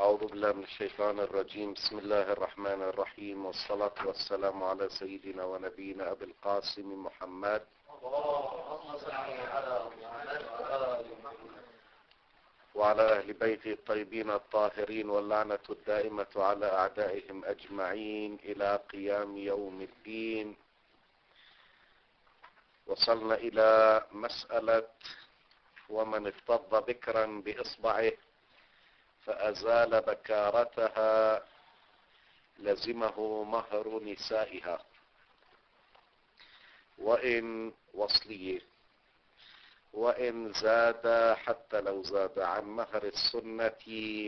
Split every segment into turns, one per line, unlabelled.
أعوذ بالله من الشيطان الرجيم. بسم الله الرحمن الرحيم، والصلاة والسلام على سيدنا ونبينا أبي القاسم محمد وعلى أهل بيته الطيبين الطاهرين، واللعنة الدائمة على أعدائهم أجمعين إلى قيام يوم الدين. وصلنا إلى مسألة ومن افتض بكرا بإصبعه فأزال بكارتها لزمه مهر نسائها وإن وصليه، وإن زاد حتى لو زاد عن مهر السنة،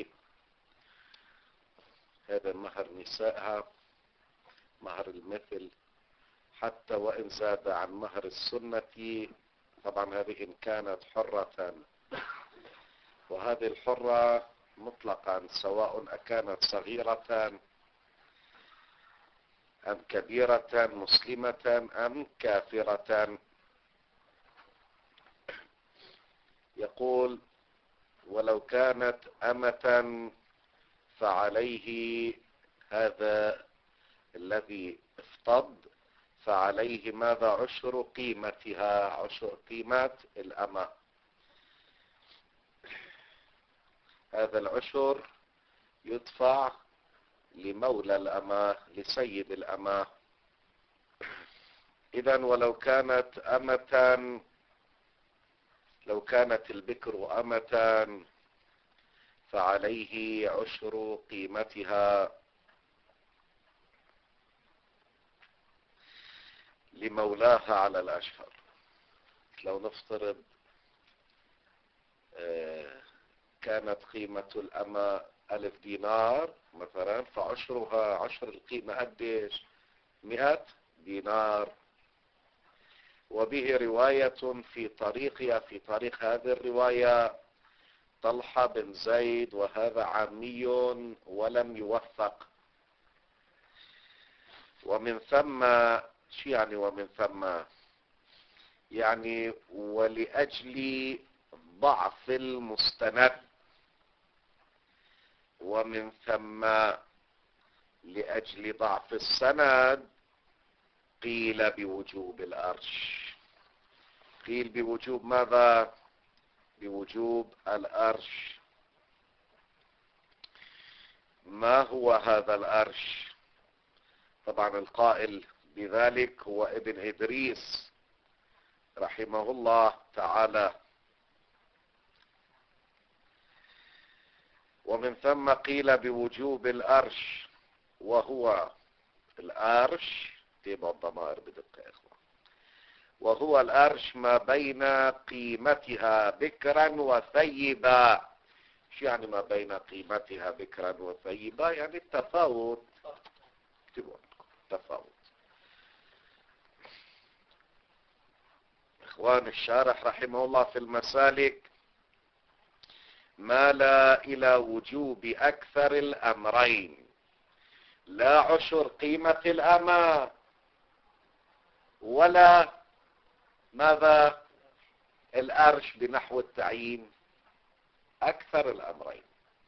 هذا مهر نسائها مهر المثل، حتى وإن زاد عن مهر السنة. طبعا هذه إن كانت حرة، وهذه الحرة مطلقا سواء أكانت صغيرة أم كبيرة، مسلمة أم كافرة. يقول: ولو كانت أمة فعليه، هذا الذي افتض فعليه ماذا؟ عشر قيمتها، عشر قيمة الأمة. هذا العشر يدفع لمولى الأمة، لسيد الأمة. إذن ولو كانت أمة، لو كانت البكر أمة فعليه عشر قيمتها لمولاها على الأشهر. لو نفترض كانت قيمة الأمة 1000 دينار مثلا، فعشرها، عشر القيمة قديش؟ 100 دينار. وبه رواية في طريقها، في طريق هذه الرواية طلحة بن زيد، وهذا عامي ولم يوثق. ومن ثم، شو يعني ومن ثم؟ يعني ولأجل ضعف المستند، ومن ثم لأجل ضعف السند قيل بوجوب الأرش. قيل بوجوب ماذا؟ بوجوب الأرش. ما هو هذا الأرش؟ طبعا القائل بذلك هو ابن إدريس رحمه الله تعالى. ومن ثم قيل بوجوب الأرش، وهو الأرش تبع الضمائر بدقة يا إخوان، وهو الأرش ما بين قيمتها بكرا وثيبا. شو يعني ما بين قيمتها بكرا وثيبا؟ يعني التفاوت. اكتبوا التفاوت. إخوان الشارح رحمه الله في المسالك مال إلى وجوب أكثر الأمرين، لا عشر قيمة الأمة ولا ماذا؟ الأرش بنحو التعيين. أكثر الأمرين،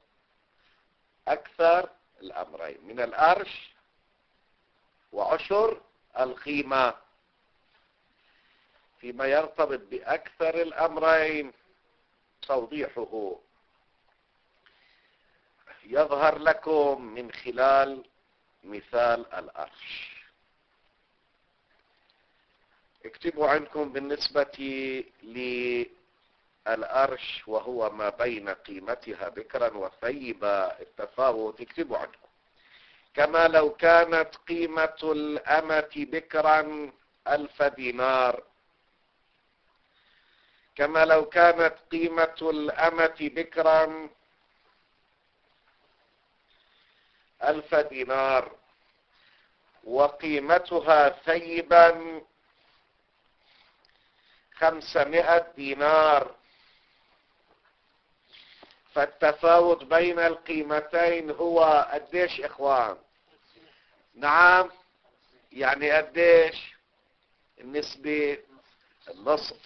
أكثر الأمرين من الأرش وعشر القيمة. فيما يرتبط بأكثر الأمرين توضيحه يظهر لكم من خلال مثال الأرش. اكتبوا عندكم بالنسبة للأرش وهو ما بين قيمتها بكرا وثيبا، التفاوت. اكتبوا عندكم: كما لو كانت قيمة الأمة بكرا 1000 دينار، كما لو كانت قيمة الأمة بكرا 1000 دينار وقيمتها ثيبا 500 دينار، فالتفاوت بين القيمتين هو قديش إخوان؟ نعم، يعني قديش النسبة؟ النصف.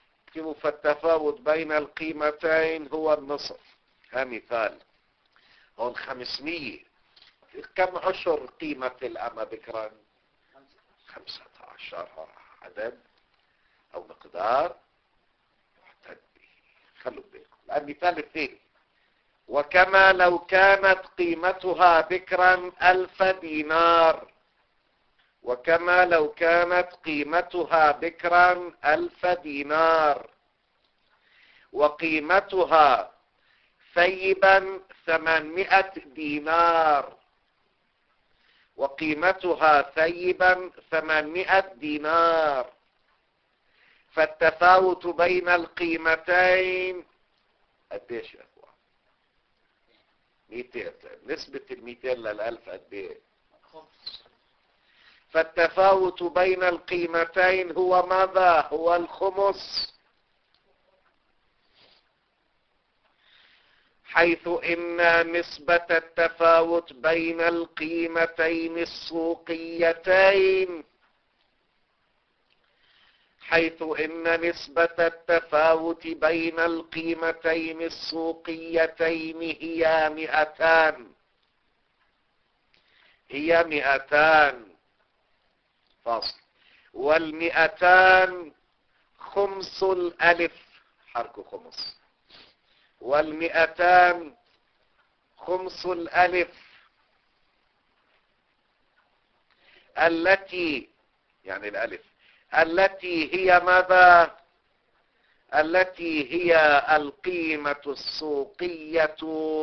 فالتفاوت بين القيمتين هو النصف. ها مثال: هون 500. كم عشر قيمة الأمة بكرا؟ 15 عدد أو مقدار محتد به. خلوا بالكم المثال الثاني: وكما لو كانت قيمتها بكرا 1000 دينار. وكما لو كانت قيمتها بكرا 1000 دينار وقيمتها ثيبا 800 دينار. وقيمتها ثيبا 800 دينار. فالتفاوت بين القيمتين قديش يا اخوان؟ 200. نسبة 200 لل1000 قديش؟ فالتفاوت بين القيمتين هو ماذا؟ هو الخمس، حيث إن نسبة التفاوت بين القيمتين السوقيتين حيث إن نسبة التفاوت بين القيمتين السوقيتين هي 200. هي 200 فاصل. وال200 خمس الألف، حرك خمس. وال200 خمس الألف التي، يعني الألف التي هي ماذا؟ التي هي القيمة السوقية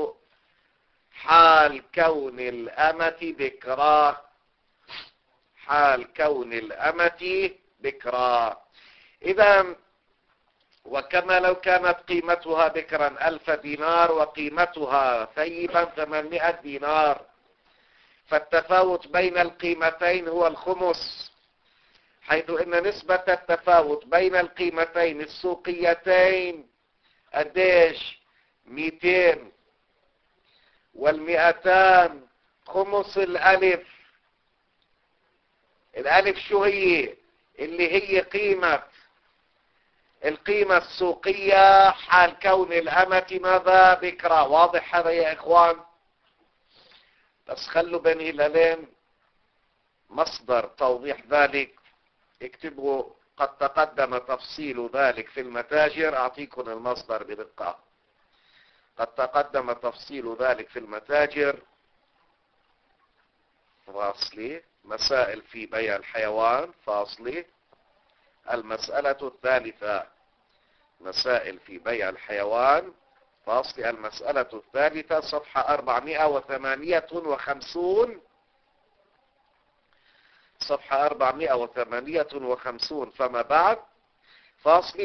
حال كون الأمة بكرا. حال كون الأمة بكرا. إذا وكما لو كانت قيمتها بكرا 1000 دينار وقيمتها ثيبا 800 دينار، فالتفاوت بين القيمتين هو الخمس، حيث إن نسبة التفاوت بين القيمتين السوقيتين قديش؟ 200. وال200 خمس الألف. الألف شو هي؟ اللي هي القيمة السوقية حال كون الأمة ماذا؟ بكرة. واضح هذا يا إخوان؟ بس خلوا بين هلالين مصدر توضيح ذلك، اكتبوا قد تقدم تفصيل ذلك في المتاجر. أعطيكم المصدر بدقة. قد تقدم تفصيل ذلك في المتاجر فاصلي مسائل في بيع الحيوان فاصلي المسألة الثالثة. مسائل في بيع الحيوان فاصل المسألة الثالثة صفحة 458. صفحة 458 فما بعد فاصل.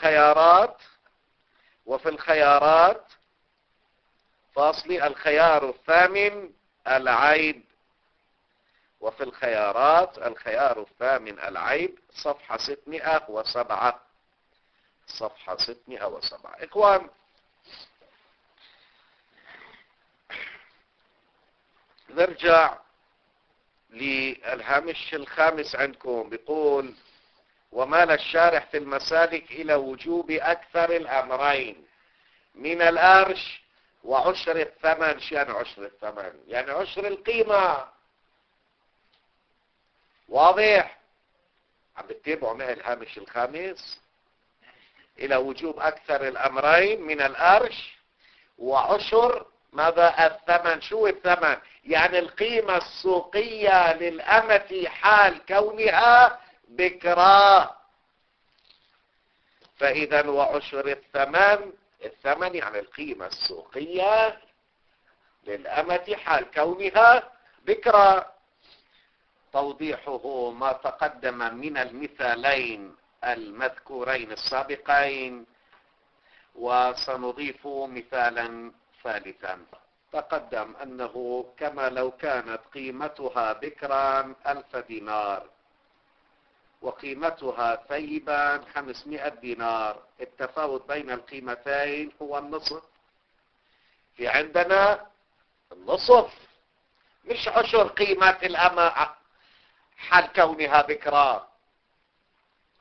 وفي الخيارات فاصل الخيار الثامن العيب. وفي الخيارات الخيار الثامن العيب صفحة 607. صفحة 607. إخوان، نرجع للهامش الخامس عندكم. بيقول: ومال الشارح في المسالك إلى وجوب أكثر الأمرين من الأرش وعشر الثمن. شو يعني عشر الثمن؟ يعني عشر القيمة. واضح؟ عم بتتابعوا معي الهامش الخامس؟ إلى وجوب أكثر الأمرين من الأرش وعشر ماذا؟ الثمن. شو الثمن؟ يعني القيمة السوقية للأمة حال كونها بكرا. فإذا وعشر الثمن يعني القيمة السوقية للأمة حال كونها بكرا. توضيحه ما تقدم من المثالين المذكورين السابقين، وسنضيف مثالا ثالثا. تقدم أنه كما لو كانت قيمتها بكرا 1000 دينار وقيمتها ثيبا 500 دينار، التفاوت بين القيمتين هو النصف. في عندنا النصف، مش عشر قيمة الأمة حال كونها بكرا.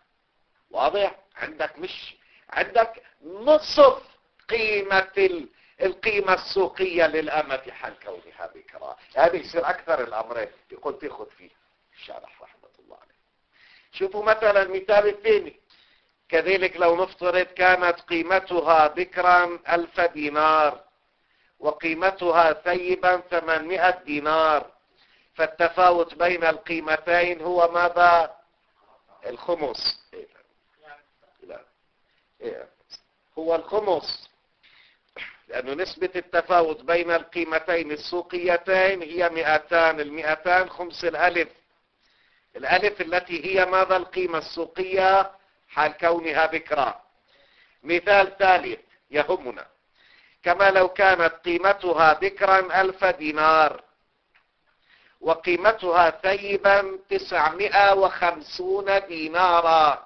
واضح؟ عندك نصف قيمة القيمة السوقية للأمة حال كونها بكرا. هذا يصير أكثر الأمرين يقول تاخذ فيه الشارح رحمة الله عليه. شوفوا مثلا المثال الثاني، كذلك لو نفترض كانت قيمتها بكرا 1000 دينار وقيمتها ثيبا 800 دينار، فالتفاوت بين القيمتين هو ماذا؟ الخمس. لا. هو الخمس، لأنه نسبة التفاوت بين القيمتين السوقيتين هي 200. 200 خمس الألف التي هي ماذا؟ القيمة السوقية حال كونها بكرا. مثال ثالث يهمنا، كما لو كانت قيمتها بكرا 1000 دينار وقيمتها ثيبا 950 دينارا.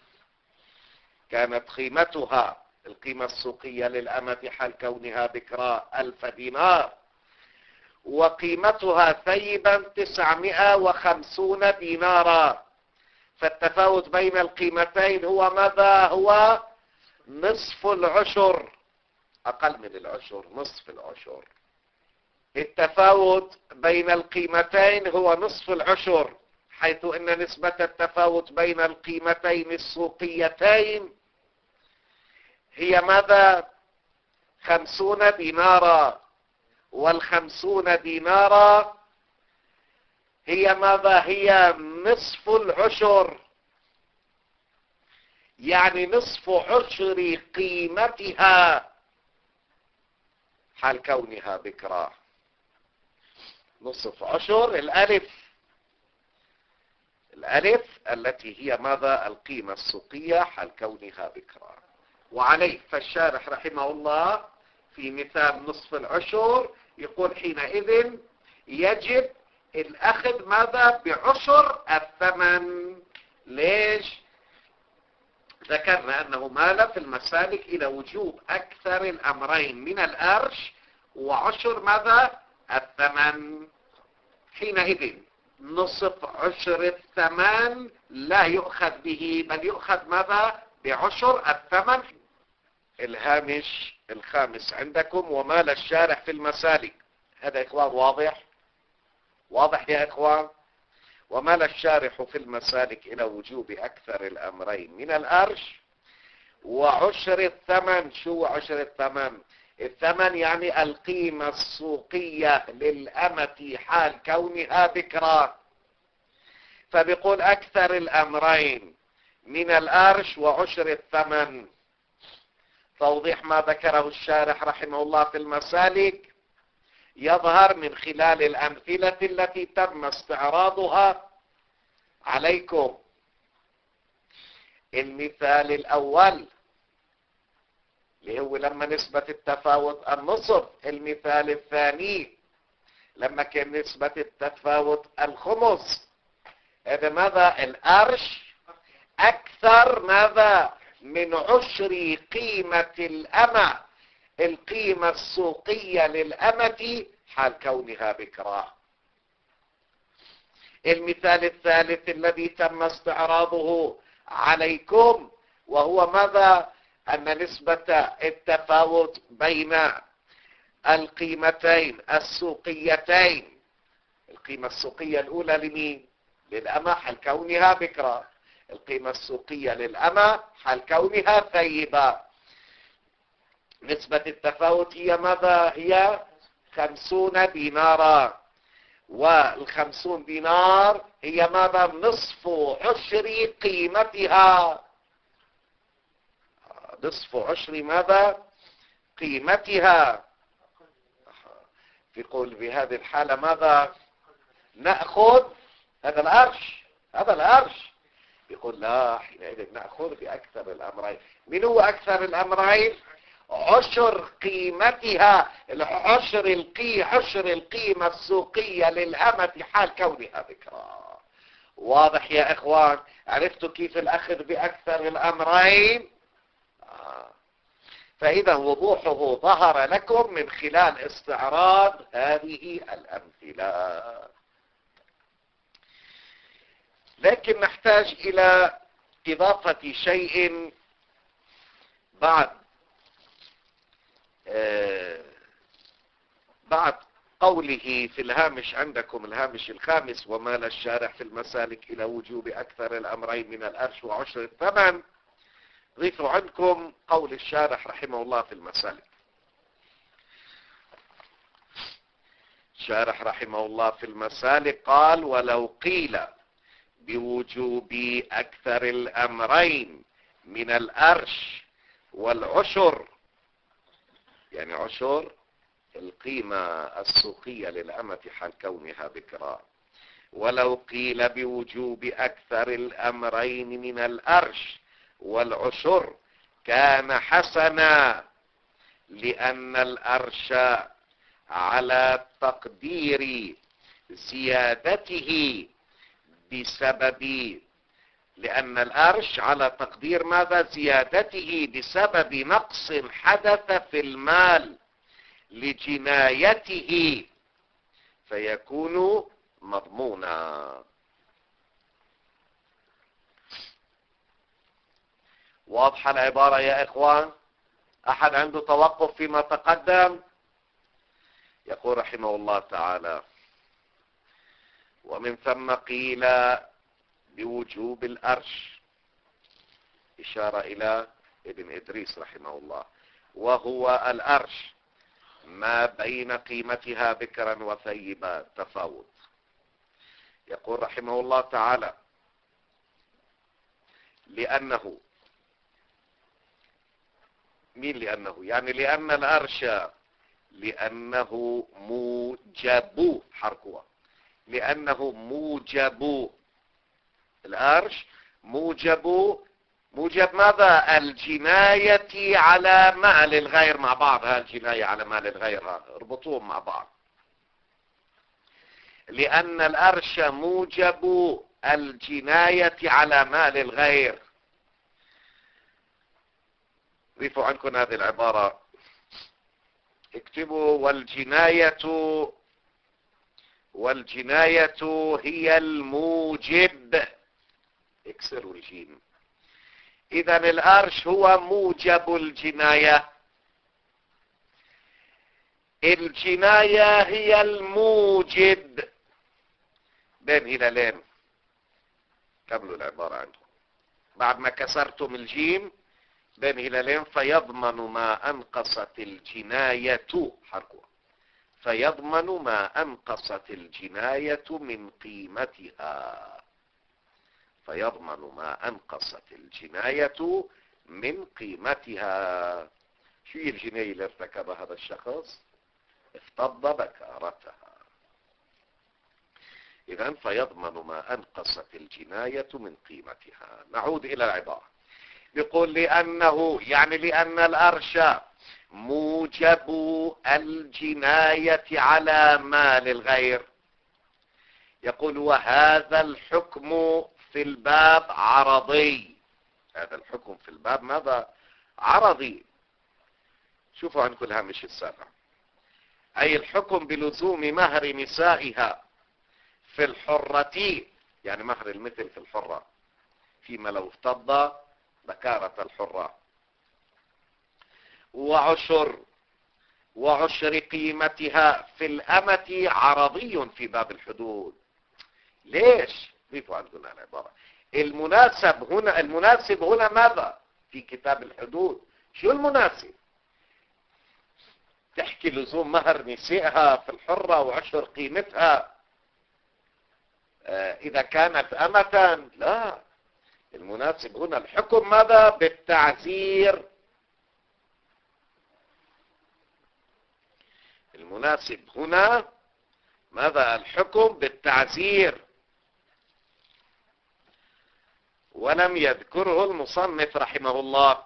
كانت قيمتها القيمة السوقية للأمة حال كونها بكرا 1000 دينار وقيمتها ثيبا 950 دينارا، فالتفاوت بين القيمتين هو ماذا؟ هو نصف العشر، أقل من العشر، نصف العشر. التفاوت بين القيمتين هو نصف العشر، حيث أن نسبة التفاوت بين القيمتين السوقيتين هي ماذا؟ 50 دينارا، وال50 دينارا هي ماذا؟ هي نصف العشر، يعني نصف عشر قيمتها حال كونها بكرا. نصف عشر الألف التي هي ماذا؟ القيمة السوقية حال كونها بكرا. وعليه فالشارح رحمه الله في مثال نصف العشر يقول حينئذ يجب الأخذ ماذا؟ بعشر الثمن. ليش؟ ذكرنا أنه مال في المسالك إلى وجوب أكثر الأمرين من الأرش وعشر ماذا؟ الثمن. حينئذ نصف عشر الثمن لا يؤخذ به، بل يؤخذ ماذا؟ بعشر الثمن. الهامش الخامس عندكم ومال الشارح في المسالك. هذا إخوان واضح يا إخوان؟ ومال الشارح في المسالك إلى وجوب أكثر الأمرين من الأرش وعشر الثمن. شو عشر الثمن؟ الثمن يعني القيمة السوقية للأمة حال كونها بكرا. فبيقول أكثر الأمرين من الأرش وعشر الثمن. توضيح ما ذكره الشارح رحمه الله في المسالك يظهر من خلال الأمثلة التي تم استعراضها عليكم. المثال الأول اللي هو لما نسبة التفاوت النصف. المثال الثاني لما كان نسبة التفاوت الخمس. هذا ماذا؟ الأرش أكثر ماذا؟ من عشر قيمة الأمة، القيمة السوقية للأمة حال كونها بكرا. المثال الثالث الذي تم استعراضه عليكم وهو ماذا؟ أن نسبة التفاوت بين القيمتين السوقيتين، القيمة السوقية الأولى لمين؟ للأمة حال كونها بكرا. القيمة السوقية للأمة حال كونها ثيبة. نسبة التفاوت هي ماذا؟ هي 50 دينارا، وال50 دينار هي ماذا؟ نصف عشر قيمتها. نصف عشر ماذا؟ قيمتها. يقول بهذه الحالة ماذا؟ نأخذ هذا الأرش. يقول لا، حينئذ نأخذ بأكثر الأمرين. من هو أكثر الأمرين؟ عشر قيمتها، عشر القيمة السوقية للأمة حال كونها بكرا. واضح يا إخوان؟ عرفتوا كيف الأخذ بأكثر الأمرين؟ فإذا وضوحه ظهر لكم من خلال استعراض هذه الأمثلة. لكن نحتاج إلى إضافة شيء بعد قوله في الهامش عندكم الهامش الخامس: ومال الشارح في المسالك إلى وجوب أكثر الأمرين من الأرش وعشر الثمن. ضيفوا عندكم قول الشارح رحمه الله في المسالك. الشارح رحمه الله في المسالك قال: ولو قيل بوجوب أكثر الأمرين من الأرش والعشر، يعني عشر القيمة السوقية للأمة حال كونها بكرا، ولو قيل بوجوب أكثر الأمرين من الأرش والعشر كان حسنا، لأن الأرش على تقدير زيادته لأن الأرش على تقدير ماذا؟ زيادته بسبب نقص حدث في المال لجنايته، فيكون مضمونا. واضحة العبارة يا إخوان؟ أحد عنده توقف فيما تقدم؟ يقول رحمه الله تعالى: ومن ثم قيل بوجوب الأرش، إشارة إلى ابن إدريس رحمه الله، وهو الأرش ما بين قيمتها بكرا وثيبا تفاوت. يقول رحمه الله تعالى: لأنه يعني لأن الأرش لأنه موجب حركوة، لأنه موجب الأرش موجب ماذا؟ الجناية على مال الغير مع بعض. الجناية على مال الغير اربطوهم مع بعض. لأن الأرش موجب الجناية على مال الغير. ضيفوا عنكم هذه العبارة، اكتبوا: والجناية هي الموجب، اكسروا الجيم. إذا الأرش هو موجب الجناية، الجناية هي الموجب. بين هلالين، كملوا العبارة عندكم بعد ما كسرتم الجيم بين هلالين: فيضمن ما أنقصت الجناية حركوها، فيضمن ما أنقصت الجناية من قيمتها، فيضمن ما أنقصت الجناية من قيمتها. شو هي الجناية اللي ارتكبها هذا الشخص؟ افتض بكارتها. إذن فيضمن ما أنقصت الجناية من قيمتها. نعود إلى العبارة. يقول لأنه يعني لأن الأرش موجب الجناية على مال الغير. يقول: وهذا الحكم في الباب عرضي. هذا الحكم في الباب ماذا؟ عرضي. شوفوا عندكم الهامش السابع: أي الحكم بلزوم مهر نسائها في الحرة، يعني مهر المثل في الحرة، فيما لو افتض بكارة الحرة، وعشر قيمتها في الأمة عرضي في باب الحدود. ليش؟ ضيفوا عندنا العبارة. المناسب هنا ماذا؟ في كتاب الحدود. شو المناسب؟ تحكي لزوم مهر نسائها في الحرة وعشر قيمتها إذا كانت أمة. لا، المناسب هنا الحكم ماذا؟ بالتعزير. المناسب هنا ماذا؟ الحكم بالتعزير. ولم يذكره المصنف رحمه الله.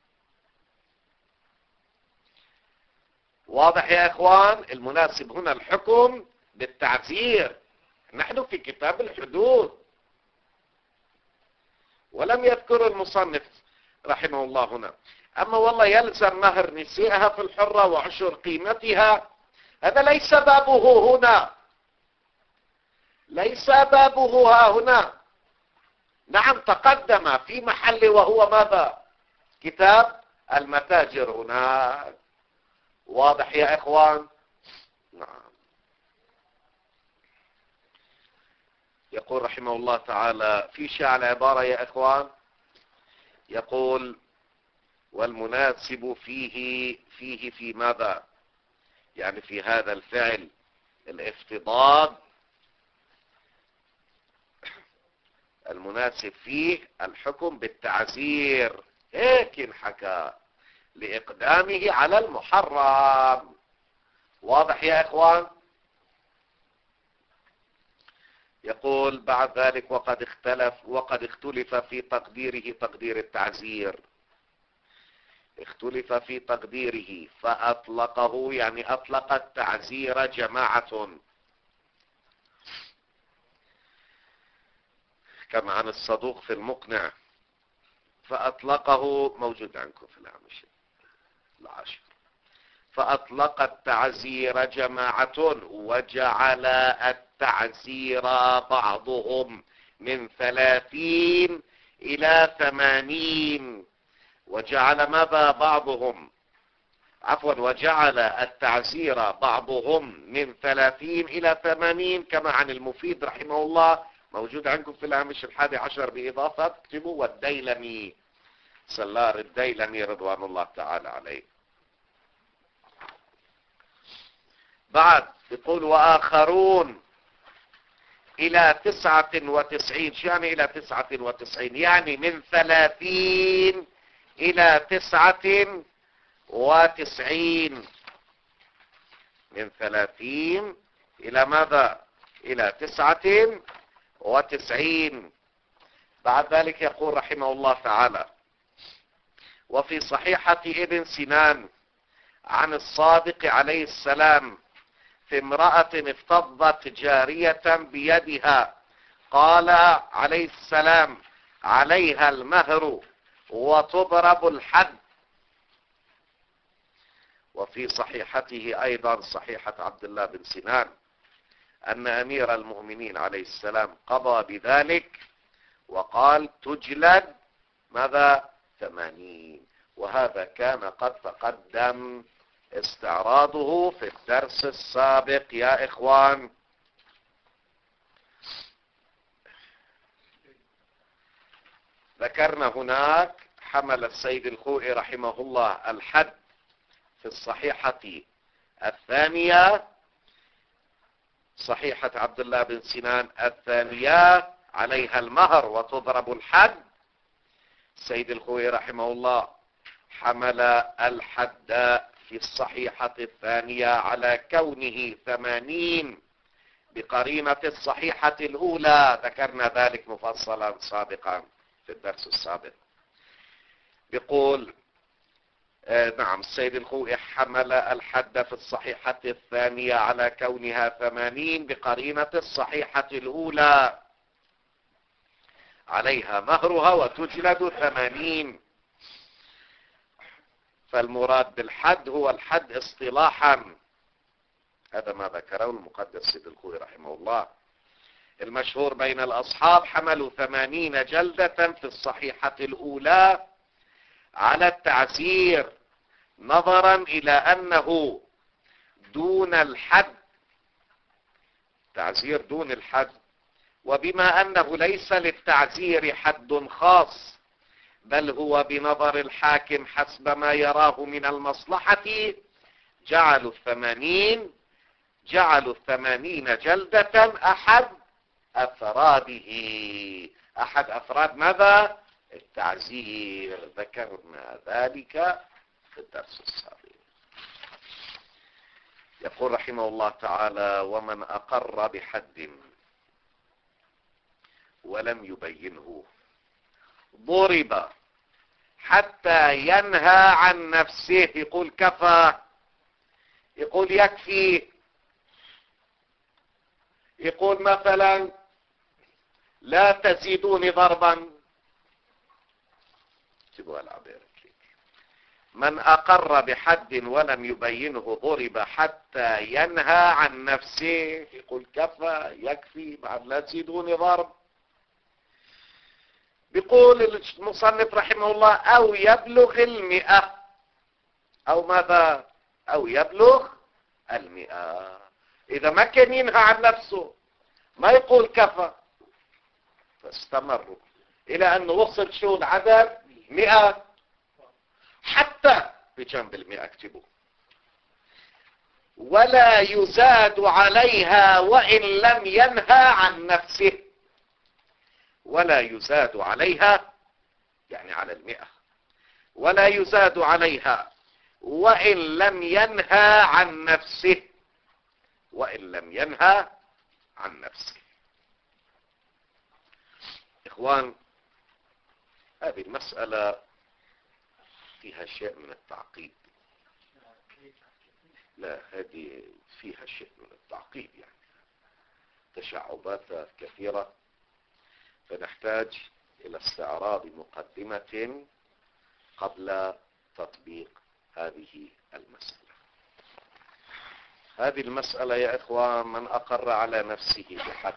واضح يا اخوان؟ المناسب هنا الحكم بالتعزير. نحن في كتاب الحدود، ولم يذكر المصنف رحمه الله هنا. أما والله يلزم مهر نسائها في الحرة وعشر قيمتها، هذا ليس بابه هنا، ليس بابه ها هنا. نعم تقدم في محل، وهو ماذا؟ كتاب المتاجر هناك. واضح يا إخوان؟ نعم. يقول رحمه الله تعالى في شاع العبارة يا إخوان، يقول والمناسب فيه في ماذا؟ يعني في هذا الفعل الافتضاض، المناسب فيه الحكم بالتعزير، هيك انحكى لإقدامه على المحرم. واضح يا إخوان؟ يقول بعد ذلك وقد اختلف في تقديره، تقدير التعزير اختلف في تقديره فأطلقه، يعني أطلق التعزير جماعة، كما عن الصدوق في المقنع، فأطلقه موجود عندكم في الهامش العاشر، فأطلق التعزير جماعة وجعل التعزير بعضهم من 30 إلى 80. وجعل ماذا بعضهم؟ عفوا، وجعل التعزير بعضهم من 30 إلى 80 كما عن المفيد رحمه الله، موجود عندكم في الهامش 11 بإضافة، اكتبوا والديلمي، سلار الديلمي رضوان الله تعالى عليه. بعد يقول وآخرون إلى 99. شو يعني إلى 99؟ يعني من 30 إلى 99. من 30 إلى ماذا؟ إلى 99. بعد ذلك يقول رحمه الله تعالى وفي صحيحة ابن سنان عن الصادق عليه السلام في امرأة افتضت جارية بيدها، قال عليه السلام عليها المهر وتضرب الحد. وفي صحيحته أيضا صحيحة عبد الله بن سنان أن أمير المؤمنين عليه السلام قضى بذلك وقال تجلد ماذا؟ 80. وهذا كان قد تقدم استعراضه في الدرس السابق يا إخوان. ذكرنا هناك حمل السيد الخوئي رحمه الله الحد في الصحيحة الثانية، صحيحة عبد الله بن سنان الثانية، عليها المهر وتضرب الحد. السيد الخوئي رحمه الله حمل الحد في الصحيحة الثانية على كونه 80 بقرينة الصحيحة الأولى، ذكرنا ذلك مفصلا سابقا في الدرس السابق. بيقول نعم السيد الخوئي حمل الحد في الصحيحة الثانية على كونها 80 بقرينة الصحيحة الأولى، عليها مهرها وتجلد 80. فالمراد بالحد هو الحد اصطلاحا، هذا ما ذكره المقدس السيد الخوئي رحمه الله. المشهور بين الأصحاب حملوا 80 جلدة في الصحيحة الأولى على التعزير، نظرا إلى أنه دون الحد، تعزير دون الحد، وبما أنه ليس للتعزير حد خاص بل هو بنظر الحاكم حسب ما يراه من المصلحة، جعلوا 80 جلدة أحد أفراد ماذا؟ التعزير. ذكرنا ذلك في الدرس السابق. يقول رحمه الله تعالى ومن أقر بحد ولم يبينه ضرب حتى ينهى عن نفسه. يقول كفى، يقول يكفي، يقول مثلا لا تزيدوني ضربا. من أقر بحد ولم يبينه ضرب حتى ينهى عن نفسه. يقول كفى، يكفي، بعد لا تزيدوني ضرب. بيقول المصنف رحمه الله أو يبلغ 100، أو ماذا؟ أو يبلغ 100. إذا ما كان ينهى عن نفسه ما يقول كفى، فاستمروا إلى أن وصل شو العدد 100. حتى بجنب 100 اكتبوا ولا يزاد عليها وإن لم ينهى عن نفسه. ولا يزاد عليها يعني على 100. ولا يزاد عليها وإن لم ينهى عن نفسه. وإن لم ينهى عن نفسه. إخوان، هذه المسألة فيها شيء من التعقيد. لا، هذه فيها شيء من التعقيد، يعني تشعبات كثيرة، فنحتاج إلى استعراض مقدمة قبل تطبيق هذه المسألة. هذه المسألة يا إخوان، من أقر على نفسه بحد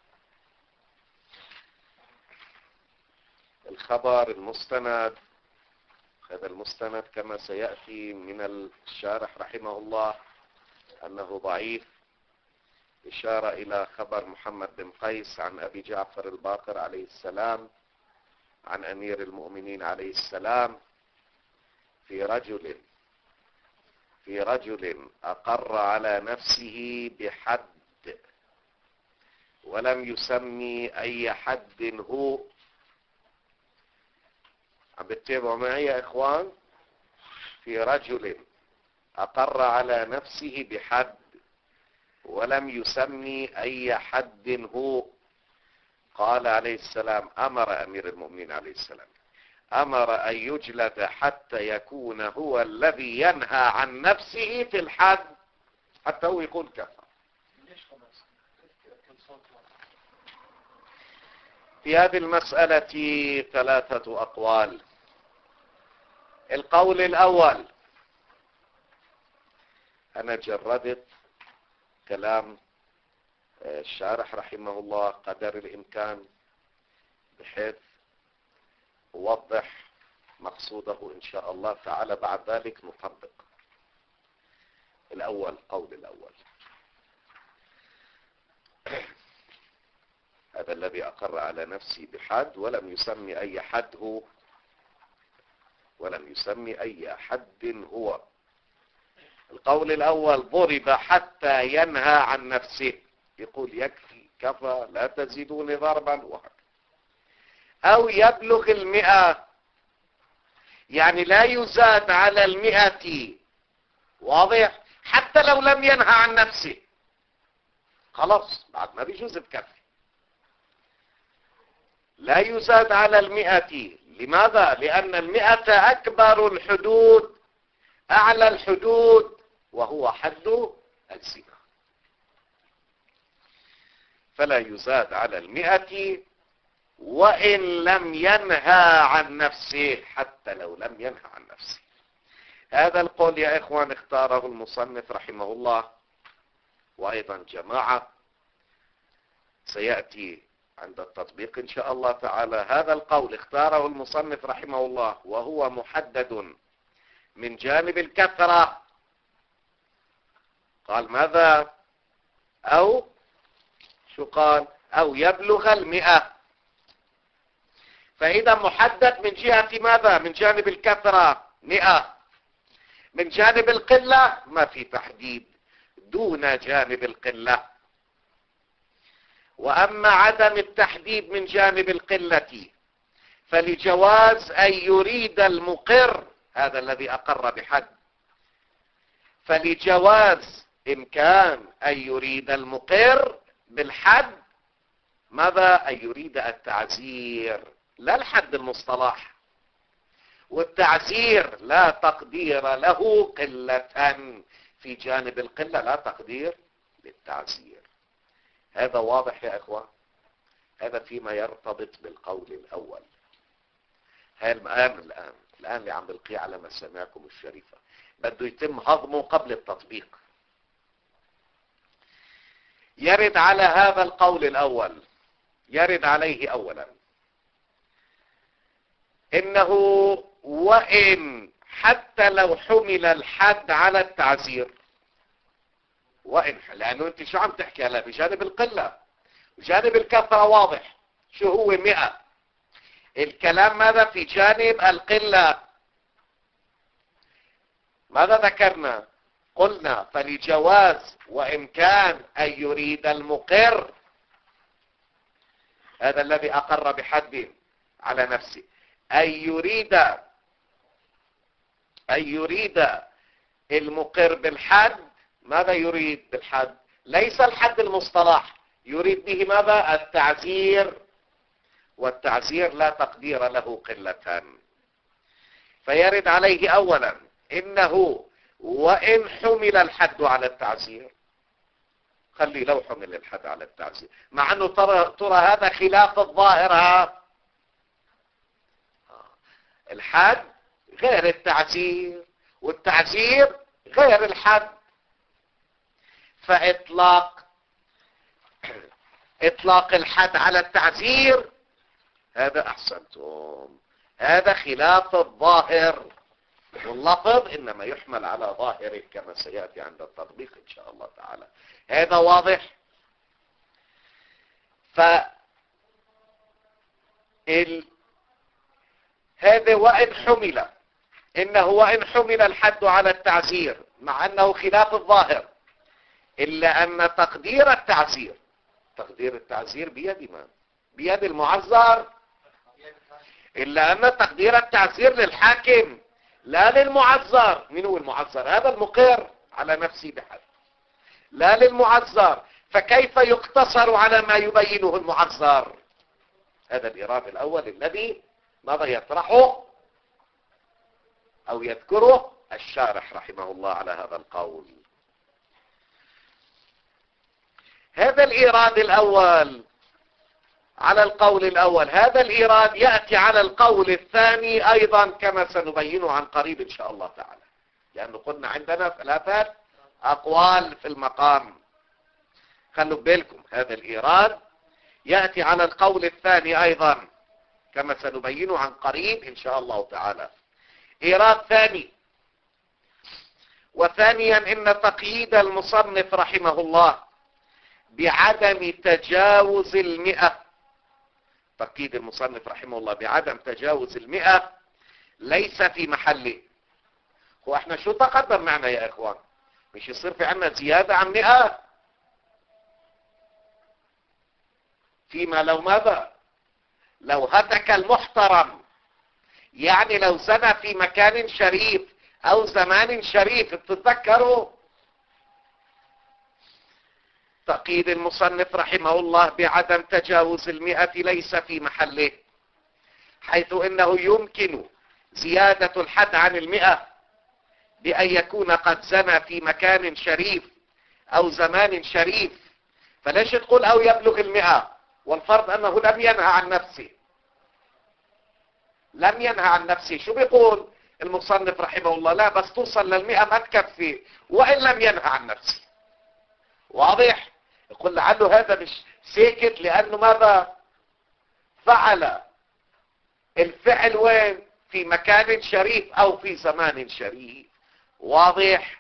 الخبر المستند، هذا المستند كما سيأتي من الشارح رحمه الله أنه ضعيف، إشارة إلى خبر محمد بن قيس عن أبي جعفر الباقر عليه السلام عن أمير المؤمنين عليه السلام في رجل أقر على نفسه بحد ولم يسمي أي حد هو. عم بتتابعوا معي يا إخوان؟ في رجل أقر على نفسه بحد ولم يسمي أي حد هو. قال عليه السلام، أمر أمير المؤمنين عليه السلام، أمر أن يجلد حتى يكون هو الذي ينهى عن نفسه في الحد، حتى هو يقول كفى. في هذه المسألة 3 أقوال. القول الأول، أنا جردت كلام الشارح رحمه الله قدر الإمكان بحيث أوضح مقصوده إن شاء الله تعالى، بعد ذلك نطبق. قول الأول، هذا الذي أقر على نفسه بحد ولم يسمي أي حد هو. ولم يسمي أي حد هو. القول الأول، ضرب حتى ينهى عن نفسه، يقول يكفي كفى لا تزيدوني ضربا وهكذا. أو يبلغ 100، يعني لا يزاد على 100، واضح؟ حتى لو لم ينهى عن نفسه خلاص بعد ما بيجوز بكفي. لا يزاد على 100. لماذا؟ لأن 100 أكبر الحدود، أعلى الحدود، وهو حد الزنا. فلا يزاد على 100 وإن لم ينهى عن نفسه، حتى لو لم ينهى عن نفسه. هذا القول يا إخوان اختاره المصنف رحمه الله، وأيضا جماعة سيأتي عند التطبيق إن شاء الله تعالى. هذا القول اختاره المصنف رحمه الله، وهو محدد من جانب الكثرة. قال ماذا؟ أو شو قال؟ أو يبلغ 100. فإذا محدد من جهة ماذا؟ من جانب الكثرة 100. من جانب القلة ما في تحديد، دون جانب القلة. وأما عدم التحديد من جانب القلة فلجواز أن يريد المقر، هذا الذي أقر بحد، فلجواز إمكان أن يريد المقر بالحد ماذا؟ أن يريد التعزير، لا الحد المصطلح. والتعزير لا تقدير له قلة، في جانب القلة لا تقدير للتعزير. هذا واضح يا إخوان؟ هذا فيما يرتبط بالقول الأول. هاي الآن اللي عم بلقيه على مسامعكم الشريفة بده يتم هضمه قبل التطبيق. يرد على هذا القول الأول، يرد عليه أولا إنه وإن حتى لو حمل الحد على التعزير، وإن، لأنه أنت شو عم تحكي هلا؟ بجانب القلة، بجانب الكثرة واضح. شو هو 100. الكلام ماذا في جانب القلة؟ ماذا ذكرنا؟ قلنا فلجواز وإمكان أن يريد المقر، هذا الذي أقر بحد على نفسه، أن يريد المقر بالحد. ماذا يريد بالحد؟ ليس الحد المصطلح، يريد به ماذا؟ التعزير، والتعزير لا تقدير له قلة. فيرد عليه أولا إنه وإن حمل الحد على التعزير، خلي لو حمل الحد على التعزير، مع أنه ترى هذا خلاف الظاهر. الحد غير التعزير، والتعزير غير الحد. فإطلاق الحد على التعزير هذا أحسنتم، هذا خلاف الظاهر، واللفظ إنما يحمل على ظاهره كما سيأتي عند التطبيق إن شاء الله تعالى. هذا واضح. هذا وإن حمل، إنه وإن حمل الحد على التعزير مع أنه خلاف الظاهر، إلا أن تقدير التعزير بيد من؟ بيد المعزر. إلا أن تقدير التعزير للحاكم لا للمعزر. من هو المعزر؟ هذا المقر على نفسه بحد، لا للمعزر. فكيف يقتصر على ما يبينه المعزر؟ هذا الإيراد الأول الذي ماذا يطرحه أو يذكره الشارح رحمه الله على هذا القول. هذا الإيراد الأول على القول الأول. هذا الإيراد يأتي على القول الثاني أيضا كما سنبينه عن قريب إن شاء الله تعالى، لأنه قلنا عندنا 3 أقوال في المقام. خلوا بالكم، هذا الإيراد يأتي على القول الثاني أيضا كما سنبينه عن قريب إن شاء الله تعالى. إيراد ثاني. وثانيا إن تقييد المصنف رحمه الله بعدم تجاوز 100، تقييد المصنف رحمه الله بعدم تجاوز 100 ليس في محله. هو احنا شو تقدم معنا يا اخوان؟ مش يصير في عنا زيادة عن 100 فيما لو ماذا؟ لو هتك المحترم، يعني لو زنى في مكان شريف او زمان شريف. بتتذكروا تقييد المصنف رحمه الله بعدم تجاوز 100 ليس في محله، حيث انه يمكن زيادة الحد عن 100 بأن يكون قد زنى في مكان شريف او زمان شريف. فليش تقول او يبلغ 100 والفرض انه لم ينهى عن نفسه؟ لم ينهى عن نفسه. شو بيقول المصنف رحمه الله؟ لا بس توصل لل100 ما تكفي وإن لم ينهى عن نفسه. واضح؟ يقول لعله هذا مش ساكت لأنه ماذا فعل الفعل وين؟ في مكان شريف أو في زمان شريف. واضح؟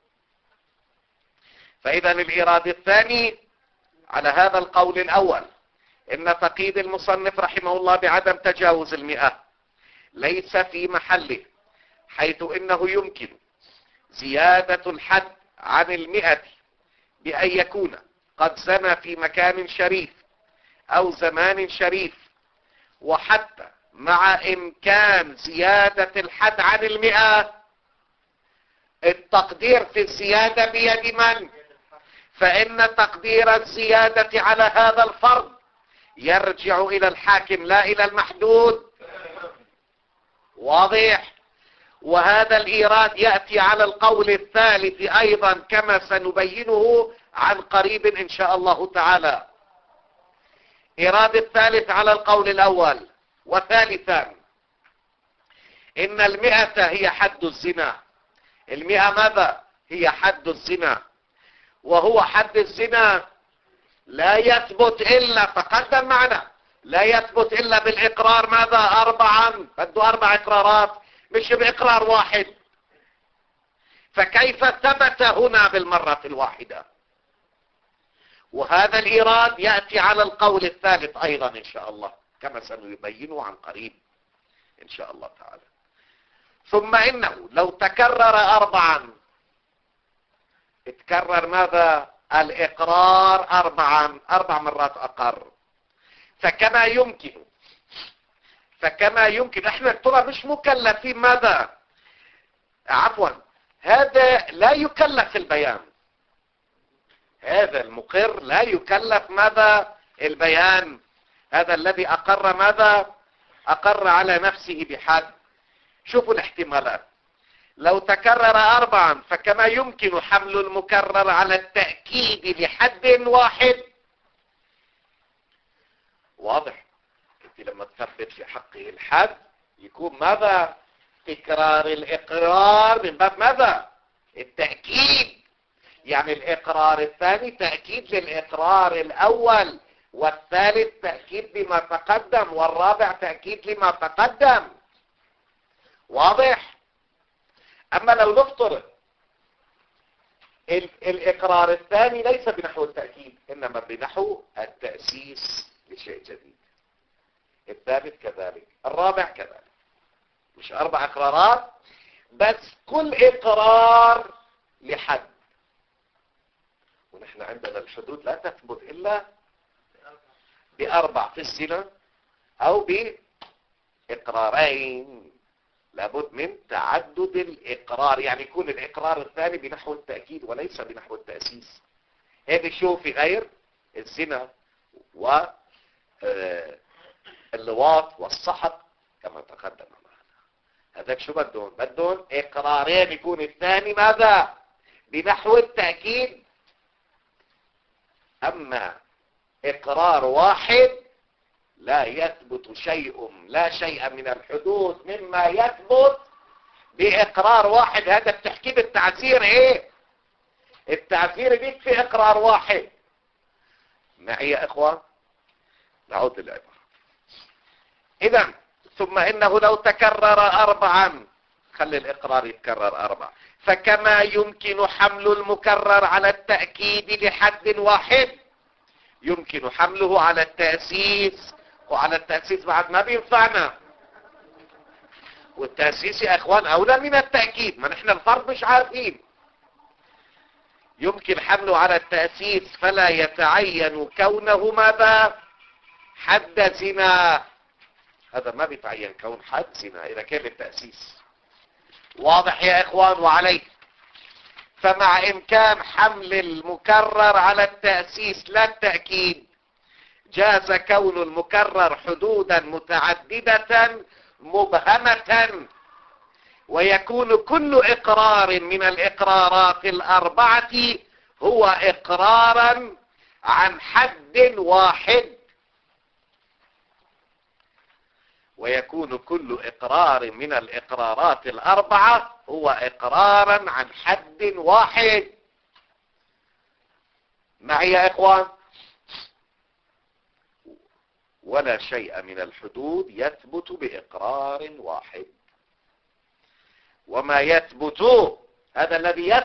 فإذا الإيراد الثاني على هذا القول الأول إن تقييد المصنف رحمه الله بعدم تجاوز 100 ليس في محله، حيث إنه يمكن زيادة الحد عن 100 بأن يكون قد زنى في مكان شريف أو زمان شريف. وحتى مع إمكان زيادة الحد عن 100 التقدير في الزيادة بيد من؟ فإن تقدير الزيادة على هذا الفرض يرجع إلى الحاكم لا إلى المحدود. واضح؟ وهذا الإيراد يأتي على القول الثالث أيضا كما سنبينه عن قريب إن شاء الله تعالى. إيراد الثالث على القول الأول. وثالثا إن 100 هي حد الزنا. 100 ماذا؟ هي حد الزنا، وهو حد الزنا لا يثبت إلا، تقدم معنا، لا يثبت إلا بالإقرار ماذا؟ 4. بده 4 إقرارات مش بإقرار واحد. فكيف ثبت هنا بالمرة الواحدة؟ وهذا الإيراد يأتي على القول الثالث أيضا إن شاء الله كما سنبينه عن قريب إن شاء الله تعالى. ثم إنه لو تكرر أربعا، اتكرر ماذا؟ الإقرار أربع مرات أقر، فكما يمكن احنا ترى مش مكلفين ماذا؟ عفوا، هذا لا يكلف البيان، هذا المقر لا يكلف ماذا؟ البيان. هذا الذي أقر ماذا؟ أقر على نفسه بحد. شوفوا الاحتمالات. لو تكرر أربعا فكما يمكن حمل المكرر على التأكيد لحد واحد. واضح؟ انت لما تثبت في حقه الحد يكون ماذا؟ تكرار الإقرار من باب ماذا؟ التأكيد. يعني الإقرار الثاني تأكيد للإقرار الأول، والثالث تأكيد لما تقدم، والرابع تأكيد لما تقدم. واضح؟ أما لو نفترض الإقرار الثاني ليس بنحو التأكيد إنما بنحو التأسيس لشيء جديد، الثالث كذلك، الرابع كذلك، مش 4 إقرارات بس كل إقرار لحد. ونحن عندنا الحدود لا تثبت إلا ب4 في الزنا أو بإقرارين. لابد من تعدد الإقرار، يعني يكون الإقرار الثاني بنحو التأكيد وليس بنحو التأسيس. هذا شو في غير الزنا واللواط والسحق كما تقدم معنا. هذاك شو بدون إقرارين يكون الثاني ماذا؟ بنحو التأكيد. أما إقرار واحد لا يثبت لا شيء من الحدود مما يثبت بإقرار واحد. هذا بتحكي بالتعزير ايه؟ التعزير بيكفي إقرار واحد. معي يا إخوان؟ نعود للعبارة. إذن ثم إنه لو تكرر 4، خلي الإقرار يتكرر 4، فكما يمكن حمل المكرر على التأكيد لحد واحد يمكن حمله على التأسيس. وعلى التأسيس بعد ما بينفعنا، والتأسيس يا اخوان اولى من التأكيد، ما نحن الفرق مش عارفين. يمكن حمله على التأسيس فلا يتعين كونه ماذا؟ حد زنا. هذا ما بيتعين كون حد زنا اذا كان التأسيس. واضح يا اخوان؟ وعليه فمع امكان حمل المكرر على التأسيس لا التأكيد جاز كون المكرر حدودا متعددة مبهمة، ويكون كل إقرار من الإقرارات ال4 هو إقرارا عن حد واحد. ويكون كل إقرار من الإقرارات ال4 هو إقرارا عن حد واحد. معي يا إخوان؟ ولا شيء من الحدود يثبت بإقرار واحد. وما يثبت، هذا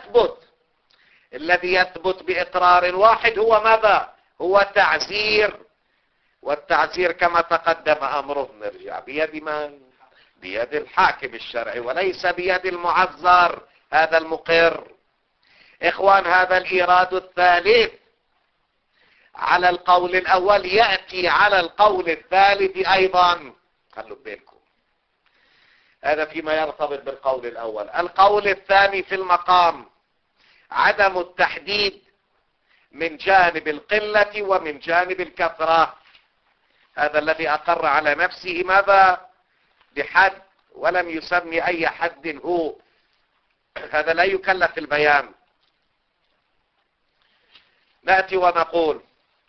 الذي يثبت بإقرار واحد هو ماذا؟ هو تعزير. والتعزير كما تقدم أمره نرجع بيد من؟ بيد الحاكم الشرعي وليس بيد المعذر هذا المقر. إخوان هذا الإيراد الثالث على القول الأول يأتي على القول الثالث أيضا. خلوا بينكم هذا فيما يرتبط بالقول الأول. القول الثاني في المقام عدم التحديد من جانب القلة ومن جانب الكثرة. هذا الذي أقر على نفسه ماذا؟ بحد ولم يسمي أي حد هو، هذا لا يكلف البيان. نأتي ونقول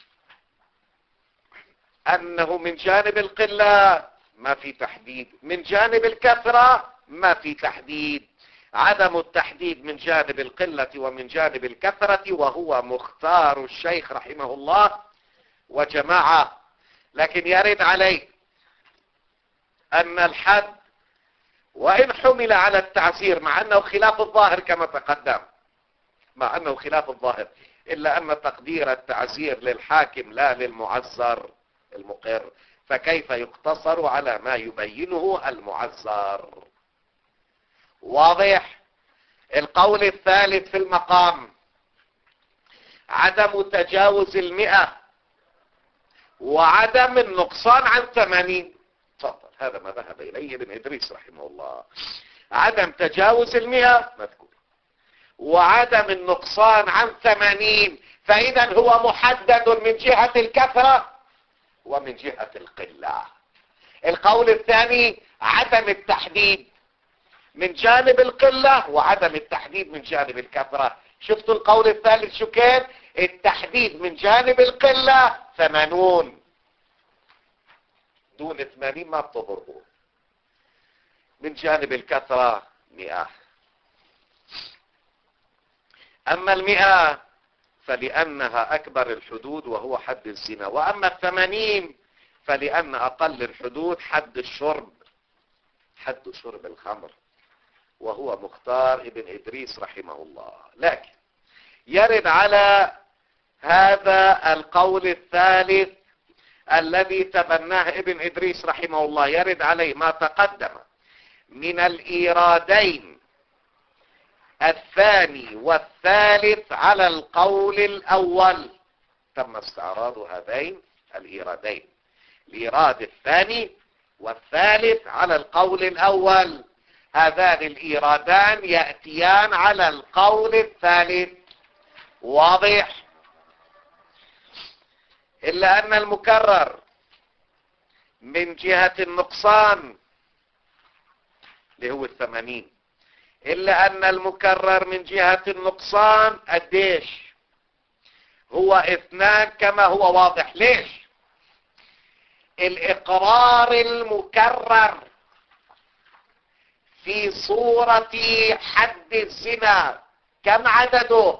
أنه من جانب القلة ما في تحديد، من جانب الكثرة ما في تحديد. عدم التحديد من جانب القلة ومن جانب الكثرة وهو مختار الشيخ رحمه الله وجماعة. لكن يرد عليه أن الحد وإن حمل على التعزير مع أنه خلاف الظاهر كما تقدم، مع أنه خلاف الظاهر، إلا أن تقدير التعزير للحاكم لا للمعزر المقر، فكيف يقتصر على ما يبينه المعزر؟ واضح؟ القول الثالث في المقام عدم تجاوز 100 وعدم النقصان عن 80. تفضل، هذا ما ذهب إليه ابن إدريس رحمه الله. عدم تجاوز 100 مذكور، وعدم النقصان عن 80، فإذا هو محدد من جهة الكثرة ومن جهة القلة. القول الثاني عدم التحديد من جانب القلة وعدم التحديد من جانب الكثرة. شفتوا القول الثالث شو كان؟ التحديد من جانب القلة 80، دون 80 ما بتضربه، من جانب الكثرة 100. أما 100 فلأنها أكبر الحدود وهو حد الزنا، وأما 80 فلأن أقل الحدود حد الشرب، حد شرب الخمر، وهو مختار ابن إدريس رحمه الله. لكن يرد على هذا القول الثالث الذي تبناه ابن إدريس رحمه الله، يرد عليه ما تقدم من الإيرادين الثاني والثالث على القول الأول. تم استعراض هذين الإيرادين، الإيراد الثاني والثالث على القول الأول. هذان الإيرادان يأتيان على القول الثالث. واضح؟ إلا أن المكرر من جهة النقصان اللي هو 80، إلا أن المكرر من جهة النقصان قديش؟ هو 2 كما هو واضح. ليش؟ الإقرار المكرر في صورة حد الزنا كم عدده؟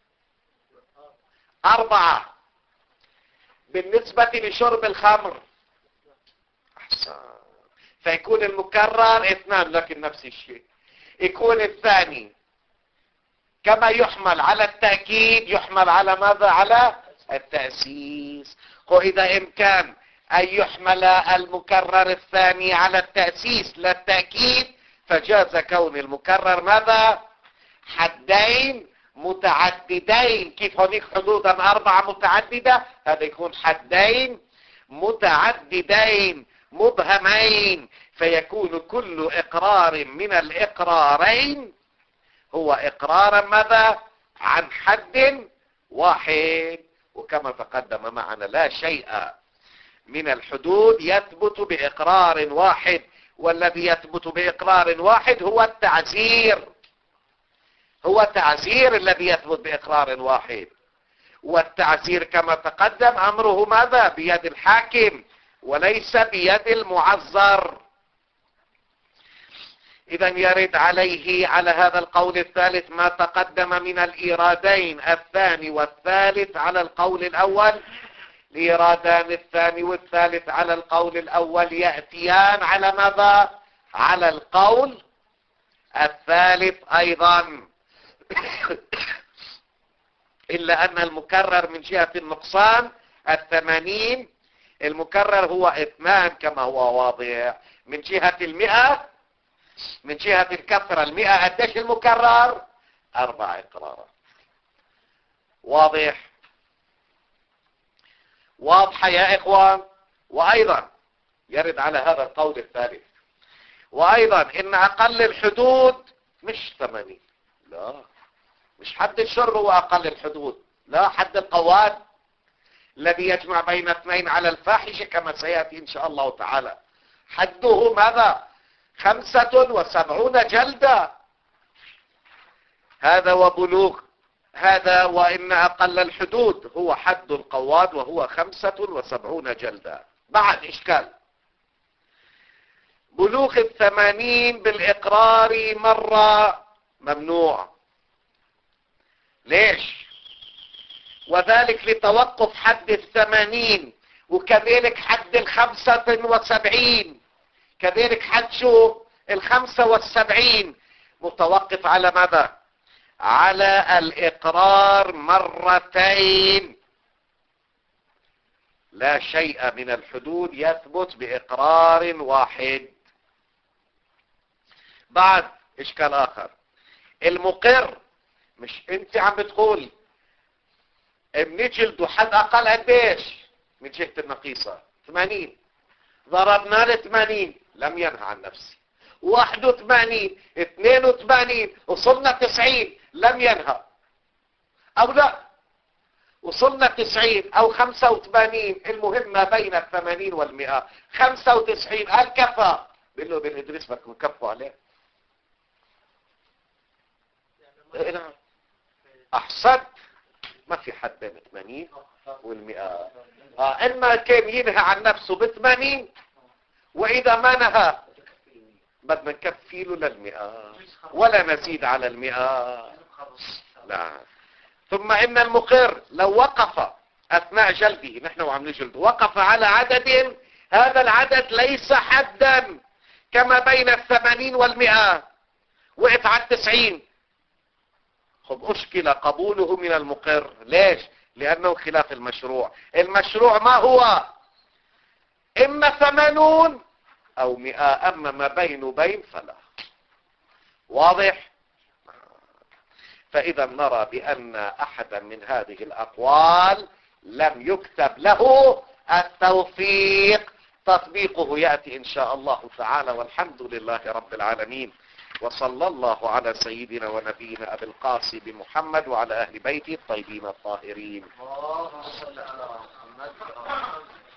4. بالنسبة لشرب الخمر أحسن، فيكون المكرر 2، لكن نفس الشيء. يكون الثاني كما يحمل على التأكيد يحمل على ماذا؟ على التأسيس. وإذا إمكان أن يحمل المكرر الثاني على التأسيس لا التأكيد، فجاز كون المكرر ماذا؟ حدين متعددين. كيف هناك حدودا 4 متعددة، هذا يكون حدين متعددين مبهمين، فيكون كل إقرار من الإقرارين هو إقرارا ماذا؟ عن حد واحد. وكما تقدم معنا لا شيء من الحدود يثبت بإقرار واحد، والذي يثبت بإقرار واحد هو التعزير، هو تعزير الذي يثبت بإقرار واحد. والتعزير كما تقدم أمره ماذا؟ بيد الحاكم وليس بيد المعزر. إذا يرد عليه على هذا القول الثالث ما تقدم من الإيرادين الثاني والثالث على القول الأول. الإيرادان الثاني والثالث على القول الأول يأتيان على ماذا؟ على القول الثالث أيضا. إلا أن المكرر من جهة النقصان 80، المكرر هو 2 كما هو واضح. من جهة 100 من جهة الكثرة 100 قديش المكرر؟ 4 إقرارات. واضح؟ واضحة يا إخوان؟ وأيضا يرد على هذا القول الثالث، وأيضا إن أقل الحدود مش 80، لا، مش حد الشر هو أقل الحدود، لا، حد القواد الذي يجمع بين 2 على الفاحشة كما سيأتي إن شاء الله تعالى. حده ماذا؟ 75 جلدة. هذا وبلوغ هذا. وإن أقل الحدود هو حد القواد وهو 75 جلدة. بعد إشكال، بلوغ 80 بالإقرار مرة ممنوع. ليش؟ وذلك لتوقف حد 80، وكذلك حد 75، كذلك حد شو 75 متوقف على ماذا؟ على الإقرار مرتين. لا شيء من الحدود يثبت بإقرار واحد. بعد إشكال آخر، المقر مش انت عم بتقول بنجلده حد أقل قديش من جهة النقيصة 80، ضربنا ل 80 لم ينهى عن نفسه، 81 82 وصلنا 90 لم ينهى، او لا وصلنا 90 او 85 المهم ما بين 80 وال100 95 قال كفى، بيقول له ابن ادريس بدكم كفوا عليه. احسنت، ما في حد بين 80 وال100. اما كان ينهى عن نفسه ب80 واذا ما نهى بدنا نكفي له لل100 ولا نزيد على ال100. لا. ثم ان المقر لو وقف اثناء جلده، نحن وعم نجلد، وقف على عدد، هذا العدد ليس حدا كما بين 80 وال100، وقف على 90، خب اشكل قبوله من المقر. ليش؟ لانه خلاف المشروع. المشروع ما هو؟ اما 80 او 100، اما ما بين وبين فلا. واضح؟ فاذا نرى بان احدا من هذه الاقوال لم يكتب له التوفيق، تطبيقه يأتي ان شاء الله تعالى، والحمد لله رب العالمين. وصلى الله على سيدنا ونبينا ابي القاسم محمد وعلى اهل بيته الطيبين الطاهرين.
اللهم صل على محمد.